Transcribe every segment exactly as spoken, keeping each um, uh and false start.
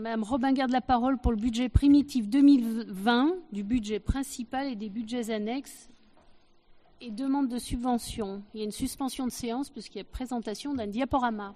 Madame Robin garde la parole pour le budget primitif deux mille vingt, du budget principal et des budgets annexes et demande de subvention. Il y a une suspension de séance puisqu'il y a présentation d'un diaporama.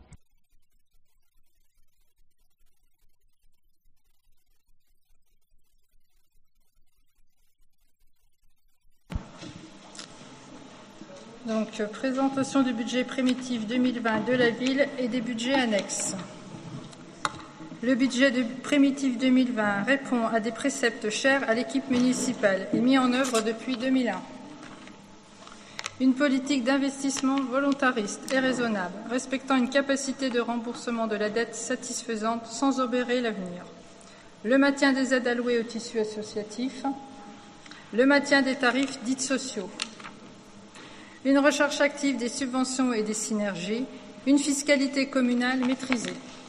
Donc, présentation du budget primitif deux mille vingt de la ville et des budgets annexes. Le budget de primitif deux mille vingt répond à des préceptes chers à l'équipe municipale et mis en œuvre depuis deux mille un. Une politique d'investissement volontariste et raisonnable, respectant une capacité de remboursement de la dette satisfaisante sans obérer l'avenir. Le maintien des aides allouées au tissu associatif. Le maintien des tarifs dits sociaux. Une recherche active des subventions et des synergies, une fiscalité communale maîtrisée.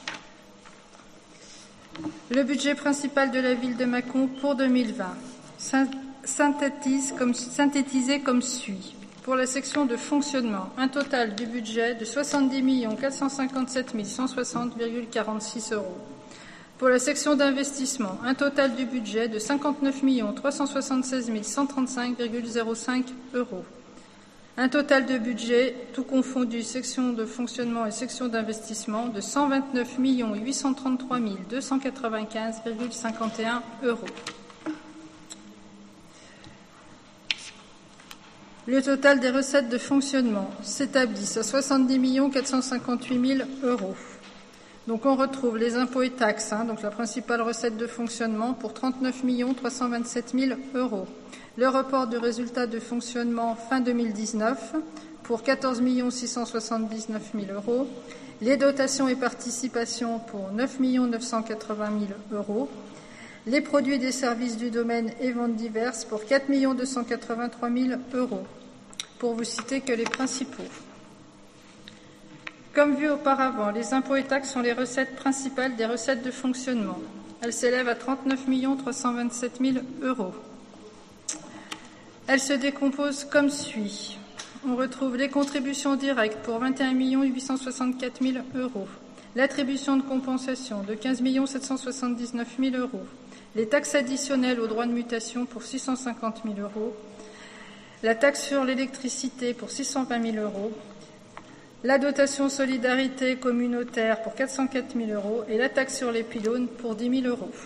Le budget principal de la ville de Mâcon pour deux mille vingt synthétise comme, synthétisé comme suit. Pour la section de fonctionnement, un total du budget de soixante-dix millions quatre cent cinquante-sept mille cent soixante virgule quarante-six euros. Pour la section d'investissement, un total du budget de cinquante-neuf millions trois cent soixante-seize mille cent trente-cinq virgule zéro cinq euros. Un total de budget, tout confondu, section de fonctionnement et section d'investissement, de cent vingt-neuf millions huit cent trente-trois mille deux cent quatre-vingt-quinze virgule cinquante et un euros. Le total des recettes de fonctionnement s'établit à soixante-dix millions quatre cent cinquante-huit mille euros. Donc on retrouve les impôts et taxes, hein, donc la principale recette de fonctionnement pour trente-neuf millions trois cent vingt-sept mille euros. Le report du résultat de fonctionnement fin deux mille dix-neuf pour quatorze millions six cent soixante-dix-neuf mille euros. Les dotations et participations pour neuf millions neuf cent quatre-vingts mille euros. Les produits et des services du domaine et ventes diverses pour quatre millions deux cent quatre-vingt-trois mille euros. Pour vous citer que les principaux. Comme vu auparavant, les impôts et taxes sont les recettes principales des recettes de fonctionnement. Elles s'élèvent à trente-neuf millions trois cent vingt-sept mille euros. Elles se décomposent comme suit. On retrouve les contributions directes pour vingt et un millions huit cent soixante-quatre mille euros. L'attribution de compensation de quinze millions sept cent soixante-dix-neuf mille euros. Les taxes additionnelles aux droits de mutation pour six cent cinquante mille euros. La taxe sur l'électricité pour six cent vingt mille euros. La dotation solidarité communautaire pour quatre cent quatre mille euros et la taxe sur les pylônes pour dix mille euros.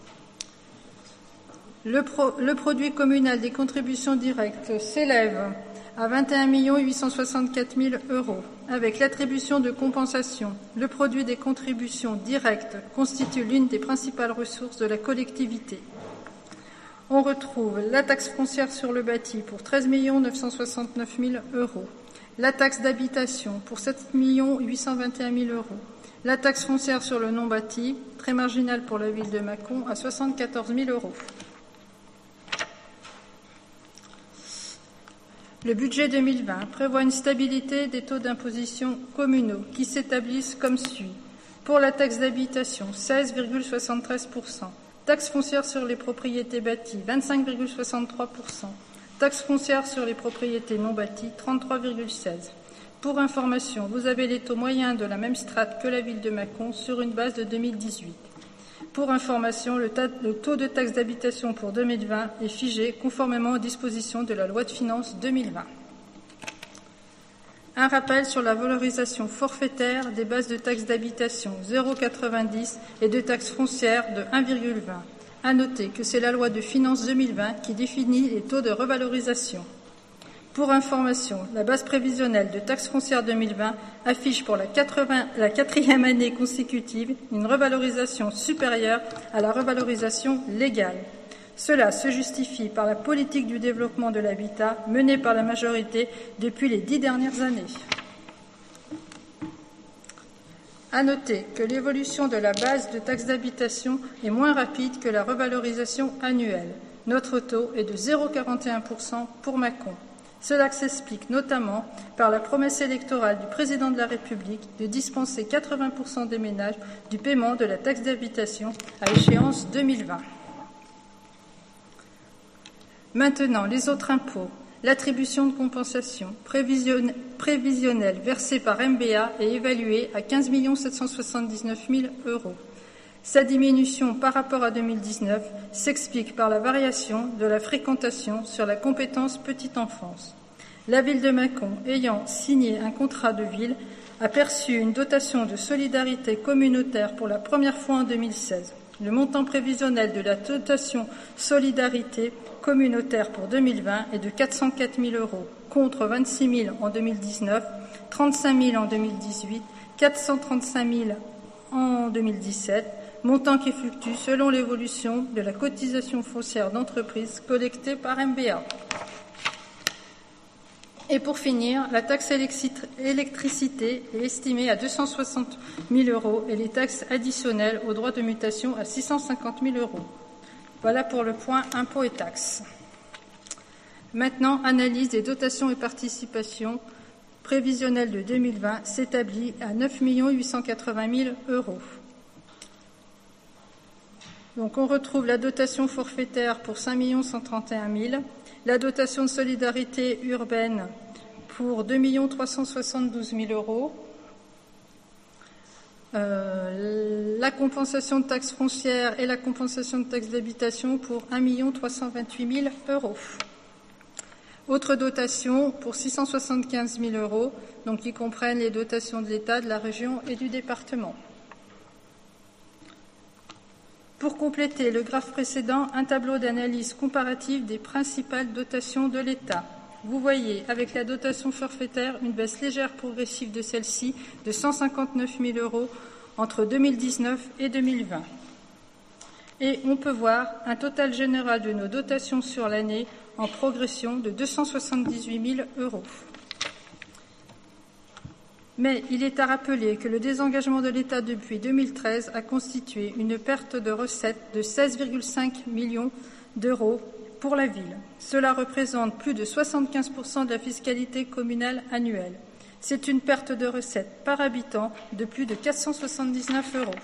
Le, pro, le produit communal des contributions directes s'élève à vingt et un millions huit cent soixante-quatre mille euros. Avec l'attribution de compensation, le produit des contributions directes constitue l'une des principales ressources de la collectivité. On retrouve la taxe foncière sur le bâti pour treize millions neuf cent soixante-neuf mille euros. La taxe d'habitation pour sept millions huit cent vingt et un mille euros. La taxe foncière sur le non-bâti, très marginale pour la ville de Mâcon, à soixante-quatorze mille euros. Le budget deux mille vingt prévoit une stabilité des taux d'imposition communaux qui s'établissent comme suit. Pour la taxe d'habitation, seize virgule soixante-treize pour cent. Taxe foncière sur les propriétés bâties, vingt-cinq virgule soixante-trois pour cent. Taxe foncière sur les propriétés non bâties, trente-trois virgule seize pour cent. Pour information, vous avez les taux moyens de la même strate que la ville de Mâcon sur une base de deux mille dix-huit. Pour information, le, le taux de taxe d'habitation pour deux mille vingt est figé conformément aux dispositions de la loi de finances deux mille vingt. Un rappel sur la valorisation forfaitaire des bases de taxe d'habitation zéro virgule quatre-vingt-dix et de taxes foncières de un virgule vingt. À noter que c'est la loi de finances deux mille vingt qui définit les taux de revalorisation. Pour information, la base prévisionnelle de taxe foncière deux mille vingt affiche pour la, quatre-vingts, la quatrième année consécutive une revalorisation supérieure à la revalorisation légale. Cela se justifie par la politique du développement de l'habitat menée par la majorité depuis les dix dernières années. À noter que l'évolution de la base de taxe d'habitation est moins rapide que la revalorisation annuelle. Notre taux est de zéro virgule quarante et un pour cent pour Mâcon. Cela s'explique notamment par la promesse électorale du président de la République de dispenser quatre-vingts pour cent des ménages du paiement de la taxe d'habitation à échéance deux mille vingt. Maintenant, les autres impôts. L'attribution de compensation prévisionnelle versée par M B A est évaluée à quinze millions sept cent soixante-dix-neuf mille euros. Sa diminution par rapport à deux mille dix-neuf s'explique par la variation de la fréquentation sur la compétence petite enfance. La ville de Mâcon, ayant signé un contrat de ville, a perçu une dotation de solidarité communautaire pour la première fois en deux mille seize. Le montant prévisionnel de la dotation solidarité communautaire pour deux mille vingt est de quatre cent quatre mille euros, contre vingt-six mille en deux mille dix-neuf, trente-cinq mille en deux mille dix-huit, quatre cent trente-cinq mille en deux mille dix-sept, montant qui fluctue selon l'évolution de la cotisation foncière d'entreprise collectée par M B A. Et pour finir, la taxe électricité est estimée à deux cent soixante mille euros et les taxes additionnelles aux droits de mutation à six cent cinquante mille euros. Voilà pour le point impôts et taxes. Maintenant, analyse des dotations et participations prévisionnelles de deux mille vingt s'établit à neuf millions huit cent quatre-vingt mille euros. Donc on retrouve la dotation forfaitaire pour cinq millions cent trente et un mille, la dotation de solidarité urbaine pour deux millions trois cent soixante-douze mille euros, euh, la compensation de taxes foncières et la compensation de taxes d'habitation pour un million trois cent vingt-huit mille euros. Autres dotations pour six cent soixante-quinze mille euros, donc qui comprennent les dotations de l'État, de la région et du département. Pour compléter le graphe précédent, un tableau d'analyse comparative des principales dotations de l'État. Vous voyez, avec la dotation forfaitaire, une baisse légère progressive de celle-ci de cent cinquante-neuf mille euros entre deux mille dix-neuf et deux mille vingt. Et on peut voir un total général de nos dotations sur l'année en progression de deux cent soixante-dix-huit mille euros. Mais il est à rappeler que le désengagement de l'État depuis deux mille treize a constitué une perte de recettes de seize virgule cinq millions d'euros pour la ville. Cela représente plus de soixante-quinze pour cent de la fiscalité communale annuelle. C'est une perte de recettes par habitant de plus de quatre cent soixante-dix-neuf euros.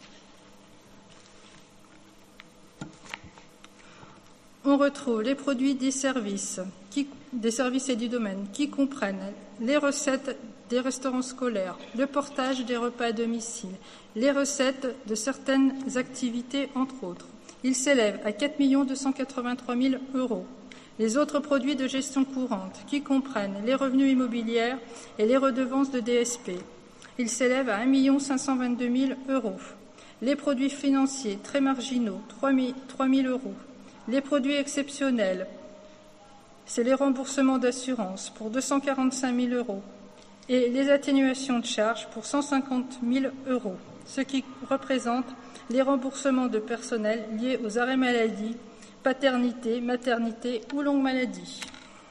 On retrouve les produits des services, qui, des services et du domaine qui comprennent les recettes des restaurants scolaires, le portage des repas à domicile, les recettes de certaines activités, entre autres. Il s'élève à quatre millions deux cent quatre-vingt-trois mille euros. Les autres produits de gestion courante, qui comprennent les revenus immobiliers et les redevances de D S P. Il s'élève à un million cinq cent vingt-deux mille euros. Les produits financiers très marginaux, trois mille euros. Les produits exceptionnels, c'est les remboursements d'assurance pour deux cent quarante-cinq mille euros. Et les atténuations de charges pour cent cinquante mille euros, ce qui représente les remboursements de personnel liés aux arrêts maladie, paternité, maternité ou longue maladie.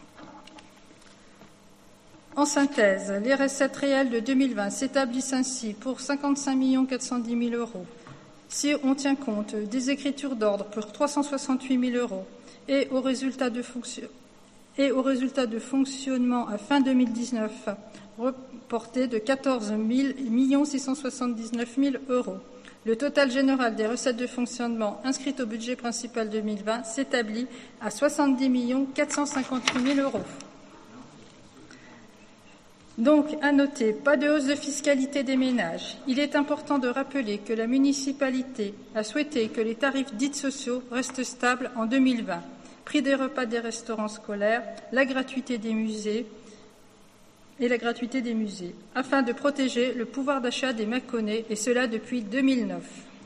En synthèse, les recettes réelles de deux mille vingt s'établissent ainsi pour cinquante-cinq millions quatre cent dix mille euros. Si on tient compte des écritures d'ordre pour trois cent soixante-huit mille euros et aux résultats de, fonction... et aux résultats de fonctionnement à fin deux mille dix-neuf, reporté de quatorze millions six cent soixante-dix-neuf mille euros. Le total général des recettes de fonctionnement inscrites au budget principal deux mille vingt s'établit à soixante-dix millions quatre cent cinquante-huit mille euros. Donc, à noter, pas de hausse de fiscalité des ménages. Il est important de rappeler que la municipalité a souhaité que les tarifs dits sociaux restent stables en deux mille vingt. Prix des repas des restaurants scolaires, la gratuité des musées, et la gratuité des musées, afin de protéger le pouvoir d'achat des Mâconnais, et cela depuis deux mille neuf.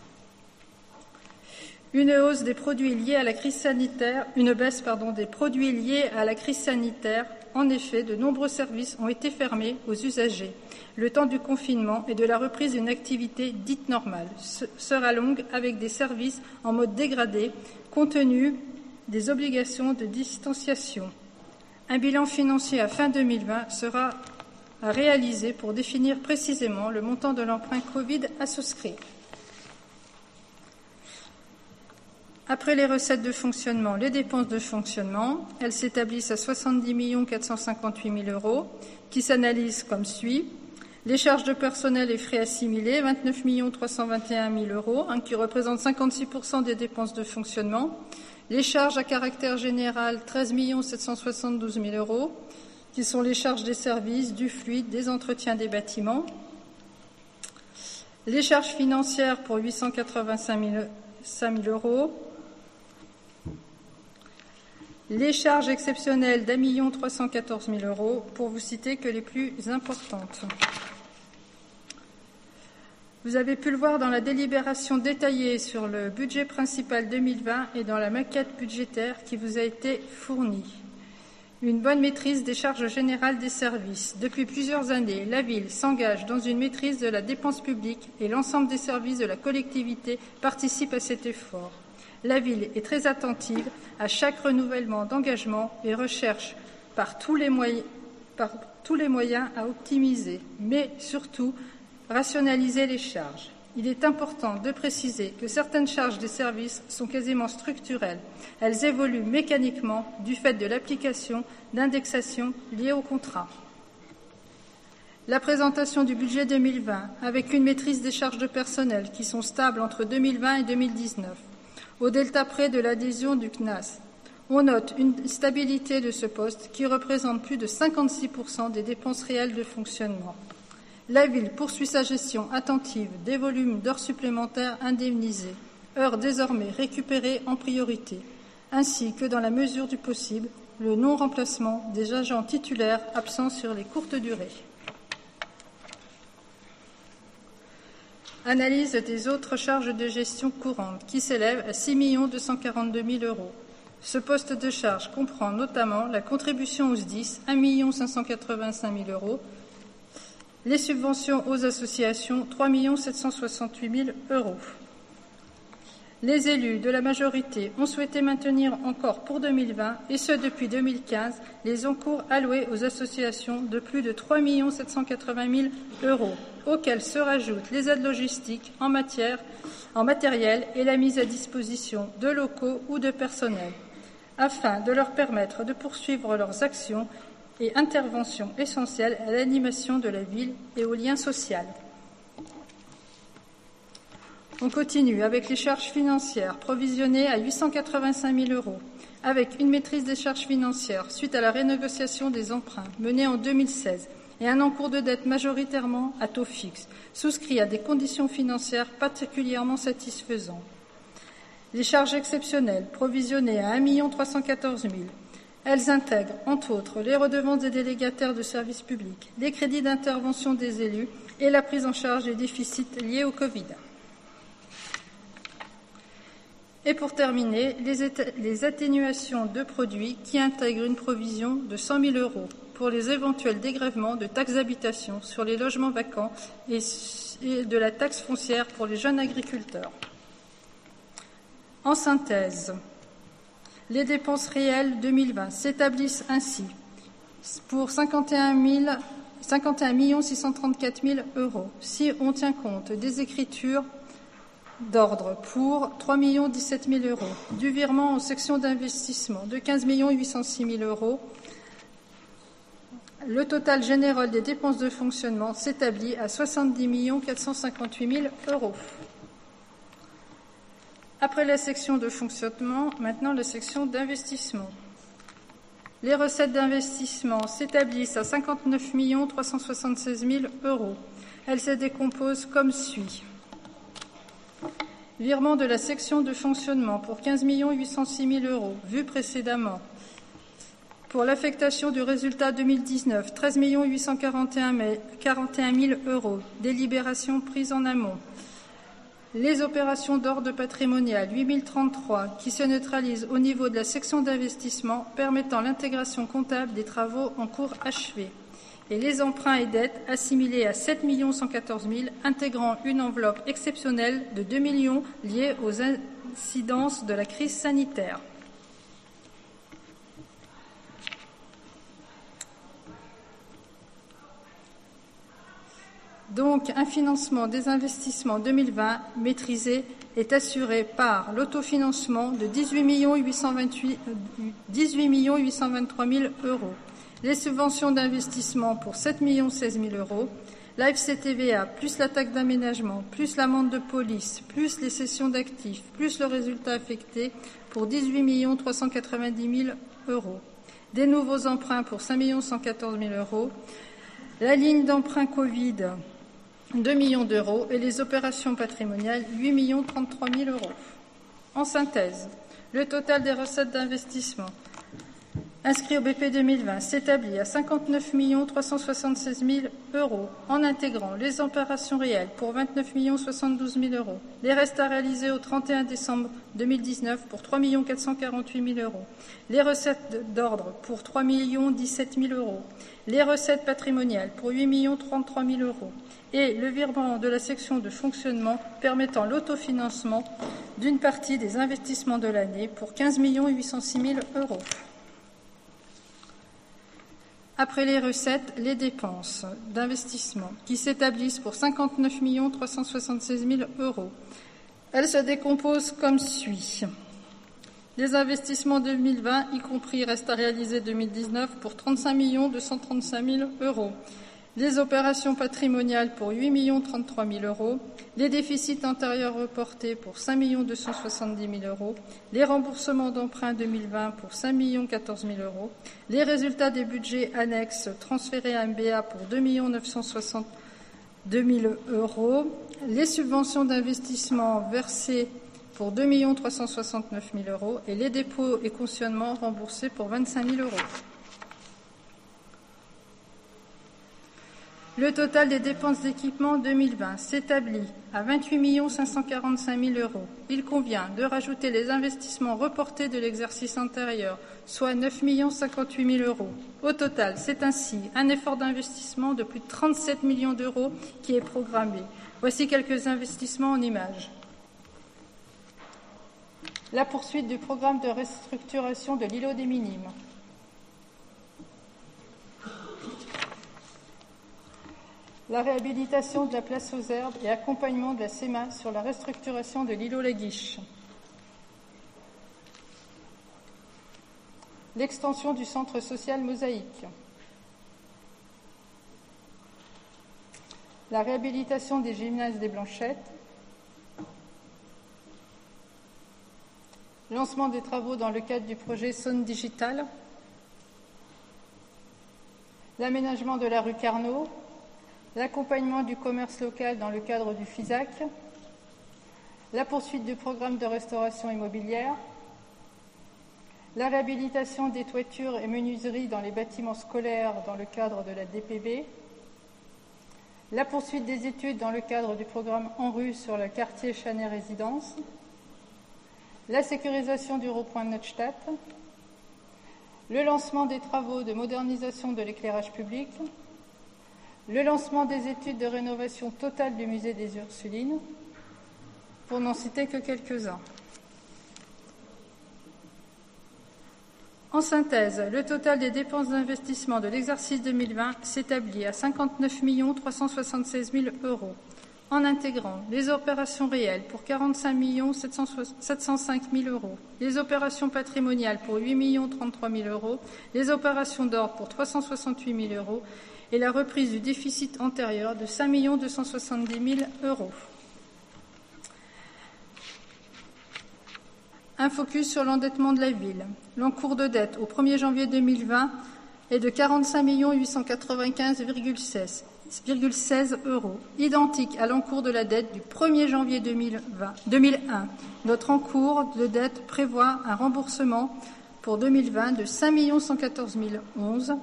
Une hausse des produits liés à la crise sanitaire, une baisse, pardon, des produits liés à la crise sanitaire. En effet, de nombreux services ont été fermés aux usagers. Le temps du confinement et de la reprise d'une activité dite normale sera longue avec des services en mode dégradé, compte tenu des obligations de distanciation. Un bilan financier à fin deux mille vingt sera à réaliser pour définir précisément le montant de l'emprunt Covid à souscrire. Après les recettes de fonctionnement, les dépenses de fonctionnement, elles s'établissent à soixante-dix millions quatre cent cinquante-huit mille euros, qui s'analysent comme suit. Les charges de personnel et frais assimilés, vingt-neuf millions trois cent vingt et un mille euros, hein, qui représentent cinquante-six pour cent des dépenses de fonctionnement. Les charges à caractère général, treize millions sept cent soixante-douze mille euros, qui sont les charges des services, du fluide, des entretiens des bâtiments. Les charges financières pour huit cent quatre-vingt-cinq mille euros. Les charges exceptionnelles d'un million trois cent quatorze mille euros, pour vous citer que les plus importantes. Vous avez pu le voir dans la délibération détaillée sur le budget principal deux mille vingt et dans la maquette budgétaire qui vous a été fournie. Une bonne maîtrise des charges générales des services. Depuis plusieurs années, la Ville s'engage dans une maîtrise de la dépense publique et l'ensemble des services de la collectivité participent à cet effort. La Ville est très attentive à chaque renouvellement d'engagement et recherche par tous les moyens, par tous les moyens à optimiser, mais surtout rationaliser les charges. Il est important de préciser que certaines charges des services sont quasiment structurelles. Elles évoluent mécaniquement du fait de l'application d'indexations liées au contrat. La présentation du budget deux mille vingt, avec une maîtrise des charges de personnel qui sont stables entre deux mille vingt et deux mille dix-neuf, au delta près de l'adhésion du C N A S. On note une stabilité de ce poste qui représente plus de cinquante-six pour cent des dépenses réelles de fonctionnement. La Ville poursuit sa gestion attentive des volumes d'heures supplémentaires indemnisées, heures désormais récupérées en priorité, ainsi que, dans la mesure du possible, le non-remplacement des agents titulaires absents sur les courtes durées. Analyse des autres charges de gestion courantes, qui s'élèvent à six millions deux cent quarante-deux mille euros. Ce poste de charge comprend notamment la contribution aux S D I S, un million cinq cent quatre-vingt-cinq mille euros, les subventions aux associations, trois millions sept cent soixante-huit mille euros. Les élus de la majorité ont souhaité maintenir encore pour deux mille vingt, et ce depuis deux mille quinze, les encours alloués aux associations de plus de trois millions sept cent quatre-vingt mille euros, auxquels se rajoutent les aides logistiques en, matière, en matériel et la mise à disposition de locaux ou de personnel, afin de leur permettre de poursuivre leurs actions et interventions essentielles à l'animation de la ville et au lien social. On continue avec les charges financières provisionnées à huit cent quatre-vingt-cinq mille euros, avec une maîtrise des charges financières suite à la renégociation des emprunts menée en deux mille seize et un encours de dette majoritairement à taux fixe, souscrit à des conditions financières particulièrement satisfaisantes. Les charges exceptionnelles provisionnées à un million trois cent quatorze mille. Elles intègrent, entre autres, les redevances des délégataires de services publics, les crédits d'intervention des élus et la prise en charge des déficits liés au Covid. Et pour terminer, les, les atténuations de produits qui intègrent une provision de cent mille euros pour les éventuels dégrèvements de taxes d'habitation sur les logements vacants et, et de la taxe foncière pour les jeunes agriculteurs. En synthèse, les dépenses réelles deux mille vingt s'établissent ainsi pour cinquante et un millions six cent trente-quatre mille euros, si on tient compte des écritures d'ordre pour trois millions dix-sept mille euros, du virement en section d'investissement de quinze millions huit cent six mille euros. Le total général des dépenses de fonctionnement s'établit à soixante-dix millions quatre cent cinquante-huit mille euros. Après la section de fonctionnement, maintenant la section d'investissement. Les recettes d'investissement s'établissent à cinquante-neuf millions trois cent soixante-seize mille euros. Elles se décomposent comme suit. Virement de la section de fonctionnement pour quinze millions huit cent six mille euros, vu précédemment. Pour l'affectation du résultat deux mille dix-neuf, treize millions huit cent quarante et un mille euros. Délibération prise en amont. Les opérations d'ordre patrimonial, huit mille trente-trois, qui se neutralisent au niveau de la section d'investissement, permettant l'intégration comptable des travaux en cours achevés. Et les emprunts et dettes assimilés à sept millions cent quatorze mille, intégrant une enveloppe exceptionnelle de deux millions liée aux incidences de la crise sanitaire. Donc, un financement des investissements deux mille vingt maîtrisé est assuré par l'autofinancement de dix-huit millions huit cent vingt-trois mille euros, les subventions d'investissement pour sept millions seize mille euros, la F C T V A plus la taxe d'aménagement, plus l'amende de police, plus les cessions d'actifs, plus le résultat affecté pour dix-huit millions trois cent quatre-vingt-dix mille euros, des nouveaux emprunts pour cinq millions cent quatorze mille euros, la ligne d'emprunt Covid deux millions d'euros et les opérations patrimoniales, huit millions trente-trois mille euros. En synthèse, le total des recettes d'investissement inscrit au B P deux mille vingt s'établit à cinquante-neuf millions trois cent soixante-seize mille euros, en intégrant les opérations réelles pour vingt-neuf millions soixante-douze mille euros, les restes à réaliser au trente et un décembre deux mille dix-neuf pour trois millions quatre cent quarante-huit mille euros, les recettes d'ordre pour trois millions dix-sept mille euros, les recettes patrimoniales pour huit millions trente-trois mille euros, et le virement de la section de fonctionnement permettant l'autofinancement d'une partie des investissements de l'année pour quinze millions huit cent six mille euros. Après les recettes, les dépenses d'investissement qui s'établissent pour cinquante-neuf millions trois cent soixante-seize mille euros. Elles se décomposent comme suit. Les investissements deux mille vingt, y compris restes à réaliser deux mille dix-neuf, pour trente-cinq millions deux cent trente-cinq mille euros. Les opérations patrimoniales pour huit millions trente-trois mille euros, les déficits antérieurs reportés pour cinq millions deux cent soixante-dix mille euros, les remboursements d'emprunts deux mille vingt pour cinq millions quatorze mille euros, les résultats des budgets annexes transférés à M B A pour deux millions neuf cent soixante-deux mille euros, les subventions d'investissement versées pour deux millions trois cent soixante-neuf mille euros et les dépôts et cautionnements remboursés pour vingt-cinq mille euros. Le total des dépenses d'équipement deux mille vingt s'établit à vingt-huit millions cinq cent quarante-cinq mille euros. Il convient de rajouter les investissements reportés de l'exercice antérieur, soit neuf millions cinquante-huit mille euros. Au total, c'est ainsi un effort d'investissement de plus de trente-sept millions d'euros qui est programmé. Voici quelques investissements en images. La poursuite du programme de restructuration de l'îlot des Minimes. La réhabilitation de la place aux herbes et accompagnement de la C E M A sur la restructuration de l'îlot La Guiche. L'extension du centre social Mosaïque. La réhabilitation des gymnases des Blanchettes. Lancement des travaux dans le cadre du projet Saône Digital. L'aménagement de la rue Carnot. L'accompagnement du commerce local dans le cadre du FISAC, la poursuite du programme de restauration immobilière, la réhabilitation des toitures et menuiseries dans les bâtiments scolaires dans le cadre de la D P B, la poursuite des études dans le cadre du programme En Rue sur le quartier Chanet Résidence, la sécurisation du rond-point de Neustadt, le lancement des travaux de modernisation de l'éclairage public, le lancement des études de rénovation totale du musée des Ursulines, pour n'en citer que quelques-uns. En synthèse, le total des dépenses d'investissement de l'exercice deux mille vingt s'établit à cinquante-neuf millions trois cent soixante-seize mille euros, en intégrant les opérations réelles pour quarante-cinq millions sept cent cinq mille euros, les opérations patrimoniales pour huit millions trente-trois mille euros, les opérations d'ordre pour trois cent soixante-huit mille euros, et la reprise du déficit antérieur de cinq millions deux cent soixante-dix mille euros. Un focus sur l'endettement de la ville. L'encours de dette au premier janvier deux mille vingt est de quarante-cinq millions huit cent quatre-vingt-quinze virgule seize euros, identique à l'encours de la dette du premier janvier deux mille un. Notre encours de dette prévoit un remboursement pour deux mille vingt de cinq millions cent quatorze mille onze.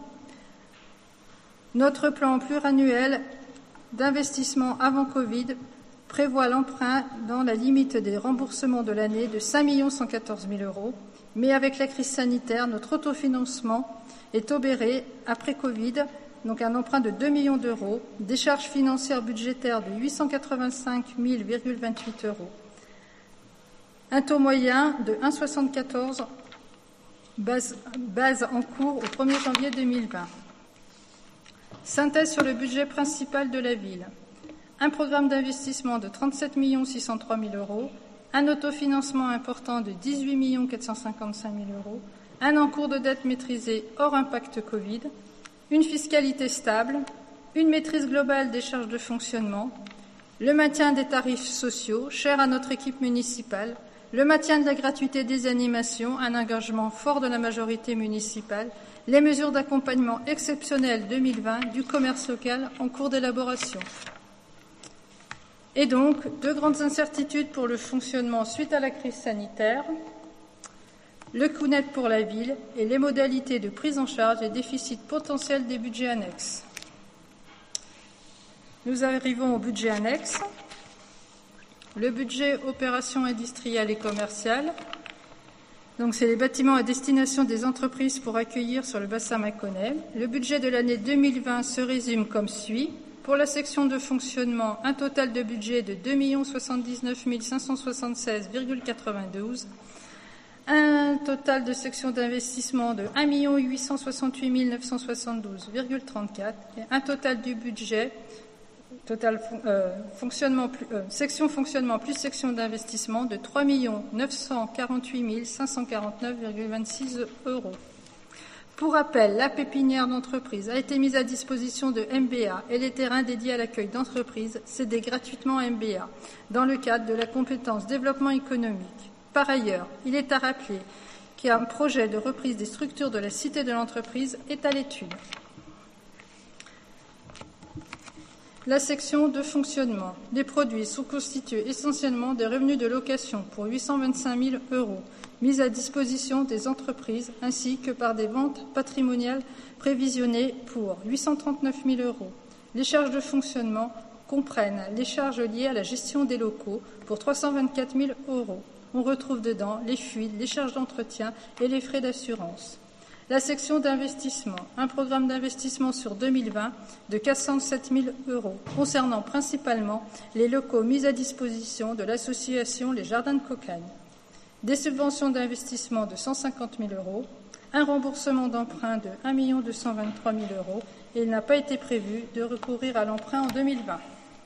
Notre plan pluriannuel d'investissement avant Covid prévoit l'emprunt dans la limite des remboursements de l'année de cinq millions cent quatorze mille euros, mais avec la crise sanitaire, notre autofinancement est obéré après Covid, donc un emprunt de deux millions d'euros, des charges financières budgétaires de huit cent quatre-vingt-cinq mille virgule vingt-huit euros, un taux moyen de un virgule soixante-quatorze base, base en cours au premier janvier deux mille vingt. Synthèse sur le budget principal de la ville. Un programme d'investissement de trente-sept millions six cent trois mille euros, un autofinancement important de dix-huit millions quatre cent cinquante-cinq mille euros, un encours de dette maîtrisé hors impact Covid, une fiscalité stable, une maîtrise globale des charges de fonctionnement, le maintien des tarifs sociaux, chers à notre équipe municipale, le maintien de la gratuité des animations, un engagement fort de la majorité municipale, les mesures d'accompagnement exceptionnelles deux mille vingt du commerce local en cours d'élaboration. Et donc, deux grandes incertitudes pour le fonctionnement suite à la crise sanitaire, le coût net pour la ville et les modalités de prise en charge des déficits potentiels des budgets annexes. Nous arrivons au budget annexe. Le budget opérations industrielles et commerciales. Donc, c'est les bâtiments à destination des entreprises pour accueillir sur le bassin mâconnais. Le budget de l'année deux mille vingt se résume comme suit. Pour la section de fonctionnement, un total de budget de deux millions soixante-dix-neuf mille cinq cent soixante-seize virgule quatre-vingt-douze. Un total de section d'investissement de un million huit cent soixante-huit mille neuf cent soixante-douze virgule trente-quatre. Et un total du budget, total euh, fonctionnement plus, euh, section fonctionnement plus section d'investissement de trois millions neuf cent quarante-huit mille cinq cent quarante-neuf virgule vingt-six euros. Pour rappel, la pépinière d'entreprise a été mise à disposition de M B A et les terrains dédiés à l'accueil d'entreprises cédés gratuitement à M B A dans le cadre de la compétence développement économique. Par ailleurs, il est à rappeler qu'un projet de reprise des structures de la Cité de l'entreprise est à l'étude. La section de fonctionnement. Les produits sont constitués essentiellement des revenus de location pour huit cent vingt-cinq mille euros, mis à disposition des entreprises, ainsi que par des ventes patrimoniales prévisionnées pour huit cent trente-neuf mille euros. Les charges de fonctionnement comprennent les charges liées à la gestion des locaux pour trois cent vingt-quatre mille euros. On retrouve dedans les fuites, les charges d'entretien et les frais d'assurance. La section d'investissement, un programme d'investissement sur deux mille vingt de quatre cent sept mille euros, concernant principalement les locaux mis à disposition de l'association Les Jardins de Cocagne. Des subventions d'investissement de cent cinquante mille euros, un remboursement d'emprunt de un million deux cent vingt-trois mille euros et il n'a pas été prévu de recourir à l'emprunt en deux mille vingt.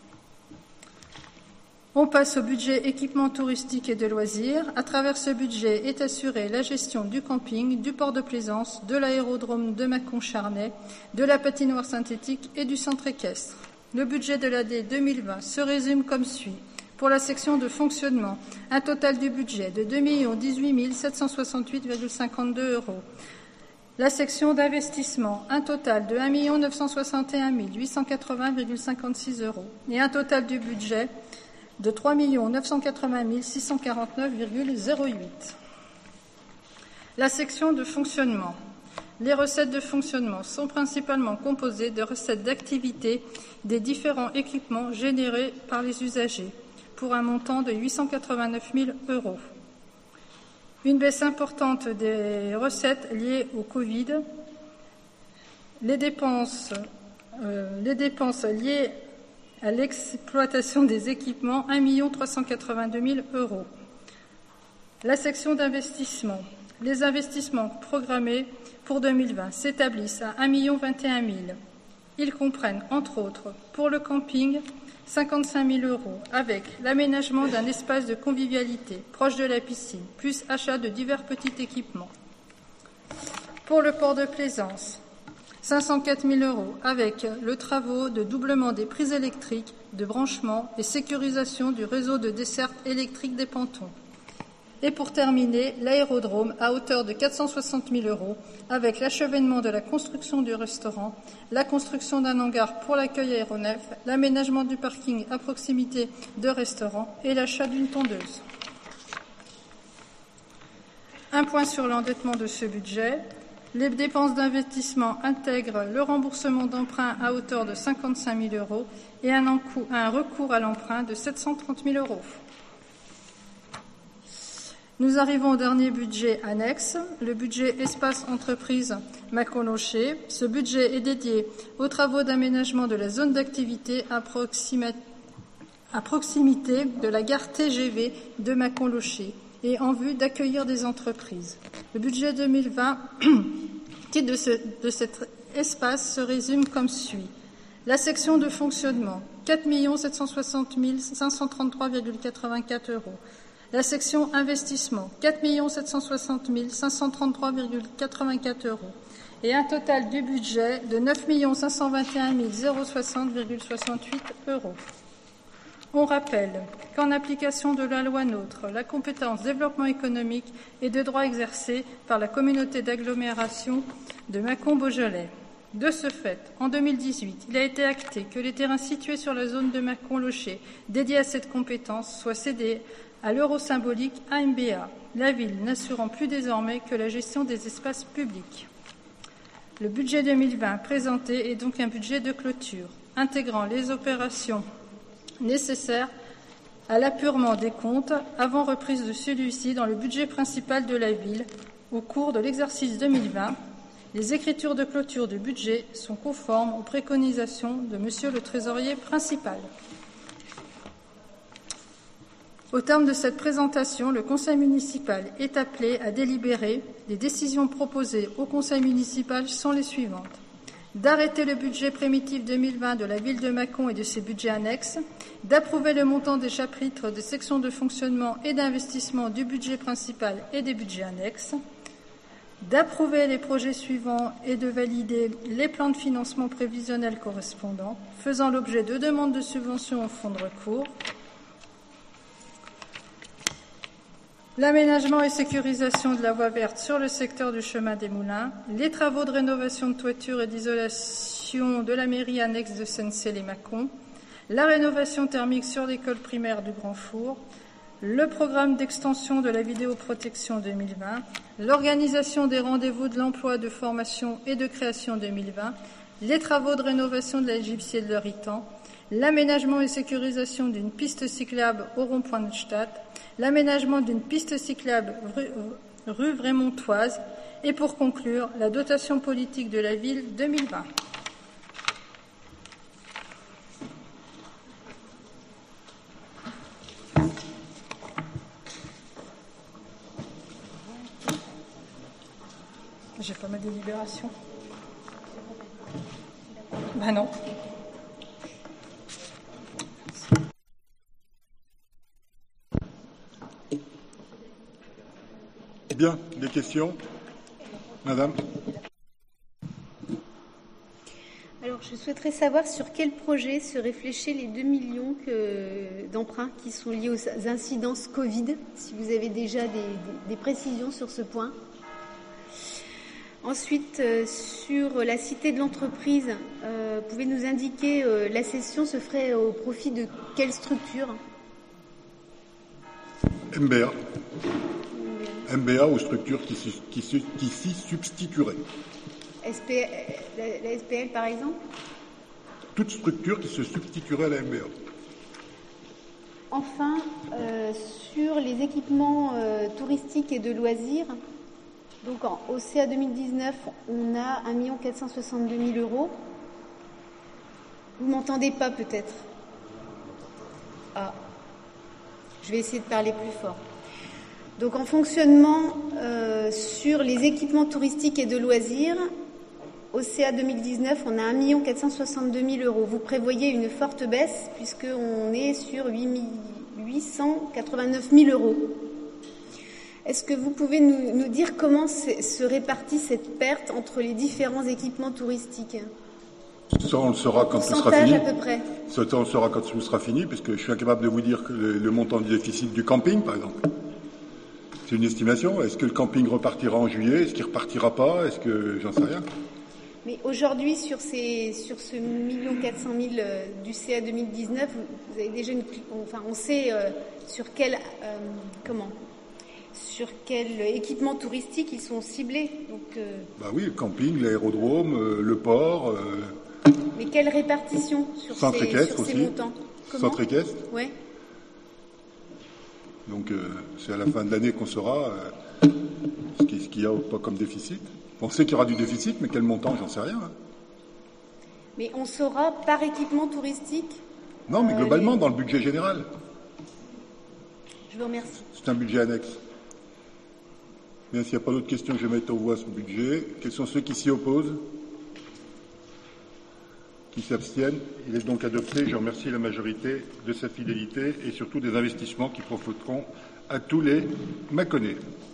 On passe au budget équipement touristique et de loisirs. À travers ce budget est assurée la gestion du camping, du port de plaisance, de l'aérodrome de Mâcon-Charnay, de la patinoire synthétique et du centre équestre. Le budget de l'année deux mille vingt se résume comme suit. Pour la section de fonctionnement, un total du budget de deux millions dix-huit mille sept cent soixante-huit virgule cinquante-deux euros. La section d'investissement, un total de un million neuf cent soixante et un mille huit cent quatre-vingts virgule cinquante-six euros. Et un total du budget de trois millions neuf cent quatre-vingt mille six cent quarante-neuf virgule zéro huit. La section de fonctionnement. Les recettes de fonctionnement sont principalement composées de recettes d'activité des différents équipements générés par les usagers, pour un montant de huit cent quatre-vingt-neuf mille euros. Une baisse importante des recettes liées au Covid, les dépenses, euh, les dépenses liées à l'exploitation des équipements, un million trois cent quatre-vingt-deux mille euros. La section d'investissement. Les investissements programmés pour deux mille vingt s'établissent à un million vingt et un mille. Ils comprennent, entre autres, pour le camping, cinquante-cinq mille euros, avec l'aménagement d'un espace de convivialité proche de la piscine, plus achat de divers petits équipements. Pour le port de plaisance, cinq cent quatre mille euros, avec le travaux de doublement des prises électriques, de branchement et sécurisation du réseau de desserte électrique des pontons. Et pour terminer, l'aérodrome à hauteur de quatre cent soixante mille euros, avec l'achèvement de la construction du restaurant, la construction d'un hangar pour l'accueil aéronef, l'aménagement du parking à proximité de restaurants et l'achat d'une tondeuse. Un point sur l'endettement de ce budget. Les dépenses d'investissement intègrent le remboursement d'emprunt à hauteur de cinquante-cinq mille euros et un, encou- un recours à l'emprunt de sept cent trente mille euros. Nous arrivons au dernier budget annexe, le budget espace entreprise Mâcon-Locher. Ce budget est dédié aux travaux d'aménagement de la zone d'activité à, proxima- à proximité de la gare T G V de Mâcon-Locher et en vue d'accueillir des entreprises. Le budget deux mille vingt titre de, ce, de cet espace se résume comme suit. La section de fonctionnement, quatre millions sept cent soixante mille cinq cent trente-trois virgule quatre-vingt-quatre euros. La section investissement, quatre millions sept cent soixante mille cinq cent trente-trois virgule quatre-vingt-quatre euros. Et un total du budget de neuf millions cinq cent vingt et un mille soixante virgule soixante-huit euros. On rappelle qu'en application de la loi NOTRe, la compétence développement économique est de droit exercée par la communauté d'agglomération de Mâcon-Beaujolais. De ce fait, en deux mille dix-huit, il a été acté que les terrains situés sur la zone de Mâcon-Locher dédiés à cette compétence soient cédés à l'euro symbolique A M B A, la ville n'assurant plus désormais que la gestion des espaces publics. Le budget deux mille vingt présenté est donc un budget de clôture, intégrant les opérations nécessaires à l'apurement des comptes avant reprise de celui-ci dans le budget principal de la ville au cours de l'exercice deux mille vingt. Les écritures de clôture du budget sont conformes aux préconisations de Monsieur le Trésorier principal. Au terme de cette présentation, le Conseil municipal est appelé à délibérer. Les décisions proposées au Conseil municipal sont les suivantes. D'arrêter le budget primitif deux mille vingt de la ville de Mâcon et de ses budgets annexes, d'approuver le montant des chapitres des sections de fonctionnement et d'investissement du budget principal et des budgets annexes, d'approuver les projets suivants et de valider les plans de financement prévisionnels correspondants, faisant l'objet de demandes de subventions au fonds de recours, l'aménagement et sécurisation de la voie verte sur le secteur du chemin des Moulins, les travaux de rénovation de toiture et d'isolation de la mairie annexe de Sennecey-les-Mâcon, la rénovation thermique sur l'école primaire du Grand Four, le programme d'extension de la vidéoprotection deux mille vingt, l'organisation des rendez-vous de l'emploi, de formation et de création deux mille vingt, les travaux de rénovation de la Gypsy et de l'Héritan, l'aménagement et sécurisation d'une piste cyclable au rond-point de Stadt, l'aménagement d'une piste cyclable rue, rue Vrémontoise et pour conclure, la dotation politique de la ville deux mille vingt. J'ai pas ma délibération. Ben non. Bien, des questions, Madame? Alors, je souhaiterais savoir sur quel projet se réfléchissent les deux millions que, d'emprunts qui sont liés aux incidences Covid, si vous avez déjà des, des, des précisions sur ce point. Ensuite, euh, sur la cité de l'entreprise, euh, pouvez nous indiquer euh, la cession se ferait au profit de quelle structure? M B A. M B A aux structures qui, qui, qui s'y substitueraient. S P, la, la S P L, par exemple? Toute structure qui se substituerait à la M B A. Enfin, euh, sur les équipements euh, touristiques et de loisirs, donc en, au C A deux mille dix-neuf, on a un million quatre cent soixante-deux mille euros. Vous m'entendez pas peut-être? Ah, je vais essayer de parler plus fort. Donc en fonctionnement euh, sur les équipements touristiques et de loisirs, au C A deux mille dix-neuf, on a un million quatre cent soixante-deux mille euros. Vous prévoyez une forte baisse puisqu'on est sur huit cent quatre-vingt-neuf mille euros. Est-ce que vous pouvez nous, nous dire comment se répartit cette perte entre les différents équipements touristiques? Ça, on le saura quand ce sera fini. À peu près. Ça, on le saura quand ce sera fini, puisque je suis incapable de vous dire que le, le montant du déficit du camping, par exemple. C'est une estimation. Est-ce que le camping repartira en juillet? Est-ce qu'il repartira pas? Est-ce que j'en sais rien? Mais aujourd'hui, sur ces, sur ce million quatre cent mille euh, du C A deux mille dix-neuf, vous, vous avez déjà une, enfin, on sait euh, sur quel, euh, comment, sur quel équipement touristique ils sont ciblés. Donc, euh... bah oui, le camping, l'aérodrome, euh, le port. Euh... Mais quelle répartition sur Centre ces, équestre sur ces aussi. montants? Comment? Centre équestre. Ouais. Donc euh, c'est à la fin de l'année qu'on saura euh, ce qu'il qu y a ou pas comme déficit. On sait qu'il y aura du déficit, mais quel montant, j'en sais rien. Hein. Mais on saura par équipement touristique? Non, mais euh, globalement, les... dans le budget général. Je vous remercie. C'est un budget annexe. Bien, s'il n'y a pas d'autres questions, je vais mettre en voie ce budget. Quels sont ceux qui s'y opposent? Qui s'abstiennent? Il est donc adopté. Je remercie la majorité de sa fidélité et surtout des investissements qui profiteront à tous les Mâconnais.